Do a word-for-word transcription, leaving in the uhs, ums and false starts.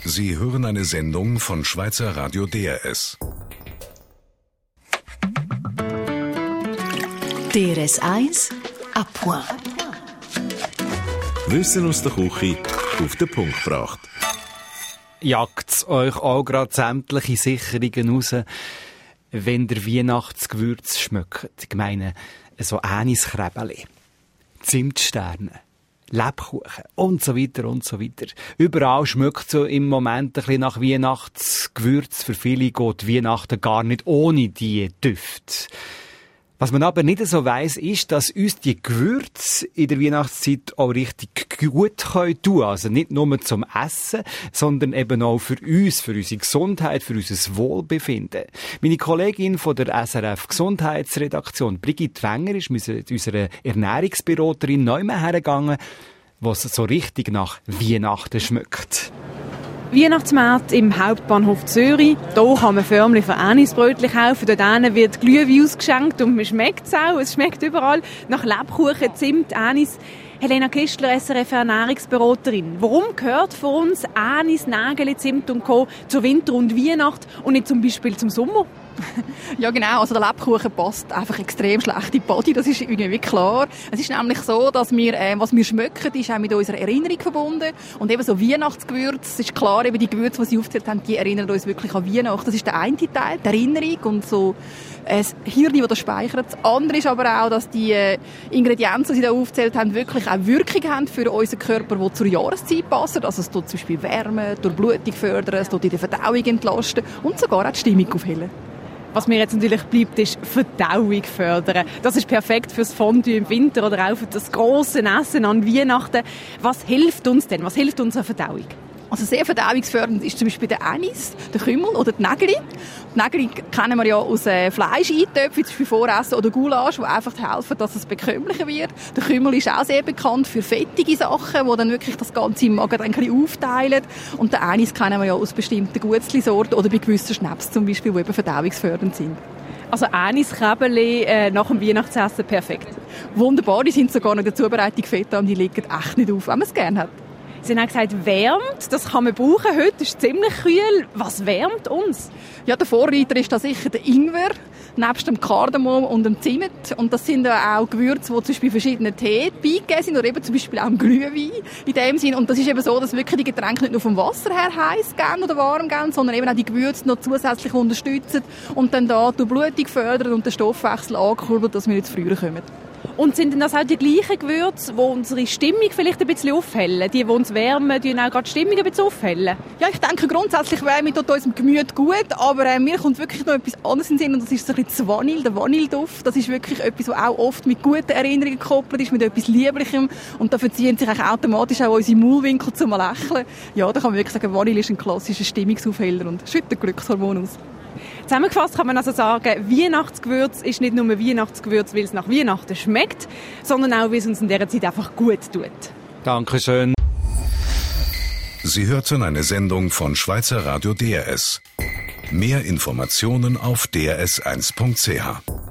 Sie hören eine Sendung von Schweizer Radio D R S. D R S eins à point. Wissen aus der Küche auf den Punkt gebracht. Jagt's euch auch gerade sämtliche Sicherungen raus, wenn der Weihnachtsgewürz schmeckt? Ich meine, so Aniskräbeli, Zimtsterne, Lebkuchen und so weiter und so weiter. Überall schmeckt so im Moment ein bisschen nach Weihnachtsgewürz. Für viele geht Weihnachten gar nicht ohne diese Düfte. Was man aber nicht so weiss, ist, dass uns die Gewürze in der Weihnachtszeit auch richtig gut tun können. Also nicht nur zum Essen, sondern eben auch für uns, für unsere Gesundheit, für unser Wohlbefinden. Meine Kollegin von der S R F Gesundheitsredaktion, Brigitte Wenger, ist mit unserer Ernährungsberaterin neu hergegangen, wo es so richtig nach Weihnachten schmeckt. Weihnachtsmarkt im Hauptbahnhof Zürich. Hier kann man förmlich für Anisbrötchen kaufen. Dort wird Glühwein ausgeschenkt und man schmeckt es auch. Es schmeckt überall nach Lebkuchen, Zimt, Anis. Helena Kistler, S R F Ernährungsberaterin. Warum gehört für uns Anis, Nägeli, Zimt und Co. zur Winter- und Weihnacht und nicht zum Beispiel zum Sommer? Ja genau, also der Lebkuchen passt einfach extrem schlecht in die Body, das ist irgendwie klar. Es ist nämlich so, dass wir, äh, was wir schmecken, ist auch mit unserer Erinnerung verbunden. Und eben so Weihnachtsgewürze, ist klar, eben die Gewürze, die Sie aufgezählt haben, die erinnern uns wirklich an Weihnachten. Das ist der eine Teil, die Erinnerung und so äh, das Hirn, das das speichert. Das andere ist aber auch, dass die äh, Ingredienzen, die Sie da aufgezählt haben, wirklich auch Wirkung haben für unseren Körper, die zur Jahreszeit passen. Also es tut zum Beispiel Wärme, durch Blutung fördern, es tut in der Verdauung entlasten und sogar auch die Stimmung aufhellen. Was mir jetzt natürlich bleibt, ist Verdauung fördern. Das ist perfekt fürs Fondue im Winter oder auch für das grosse Essen an Weihnachten. Was hilft uns denn? Was hilft unserer Verdauung? Also sehr verdauungsfördernd ist zum Beispiel der Anis, der Kümmel oder die Nägeli. Die Nägeli kennen wir ja aus äh, Fleischeintöpfen, wie zum Beispiel Voressen oder Gulasch, die einfach helfen, dass es bekömmlicher wird. Der Kümmel ist auch sehr bekannt für fettige Sachen, die dann wirklich das Ganze im Magen ein bisschen aufteilen. Und den Anis kennen wir ja aus bestimmten Guetzli-Sorten oder bei gewissen Schnaps zum Beispiel, die eben verdauungsfördernd sind. Also Anis-Kräbeli äh, nach dem Weihnachtsessen perfekt. Wunderbar, die sind sogar noch in der Zubereitung fett und die liegen echt nicht auf, wenn man es gerne hat. Sie haben gesagt, wärmt, das kann man brauchen. Heute ist es ziemlich kühl. Was wärmt uns? Ja, der Vorreiter ist da sicher der Ingwer, nebst dem Kardamom und dem Zimt. Und das sind ja auch Gewürze, die zum Beispiel verschiedene Tee beigegeben sind oder eben zum Beispiel auch im Glühwein in dem Sinn. Und das ist eben so, dass wirklich die Getränke nicht nur vom Wasser her heiß gehen oder warm gehen, sondern eben auch die Gewürze noch zusätzlich unterstützen und dann da die Blutung fördern und den Stoffwechsel ankurbeln, dass wir nicht zu früh kommen. Und sind denn das auch die gleichen Gewürze, die unsere Stimmung vielleicht ein bisschen aufhellen? Die, die uns wärmen, die auch gerade die Stimmung ein bisschen aufhellen? Ja, ich denke grundsätzlich Wärme tut unserem Gemüt gut, aber äh, mir kommt wirklich noch etwas anderes in den Sinn und das ist so ein bisschen das Vanille, der Vanilleduft. Das ist wirklich etwas, was auch oft mit guten Erinnerungen gekoppelt ist, mit etwas Lieblichem und da verziehen sich automatisch auch unsere Maulwinkel zum Lächeln. Ja, da kann man wirklich sagen, Vanille ist ein klassischer Stimmungsaufheller und schüttet Glückshormone aus. Zusammengefasst kann man also sagen, Weihnachtsgewürz ist nicht nur Weihnachtsgewürz, weil es nach Weihnachten schmeckt, sondern auch, weil es uns in dieser Zeit einfach gut tut. Dankeschön. Sie hörten eine Sendung von Schweizer Radio D R S. Mehr Informationen auf d r s eins punkt c h.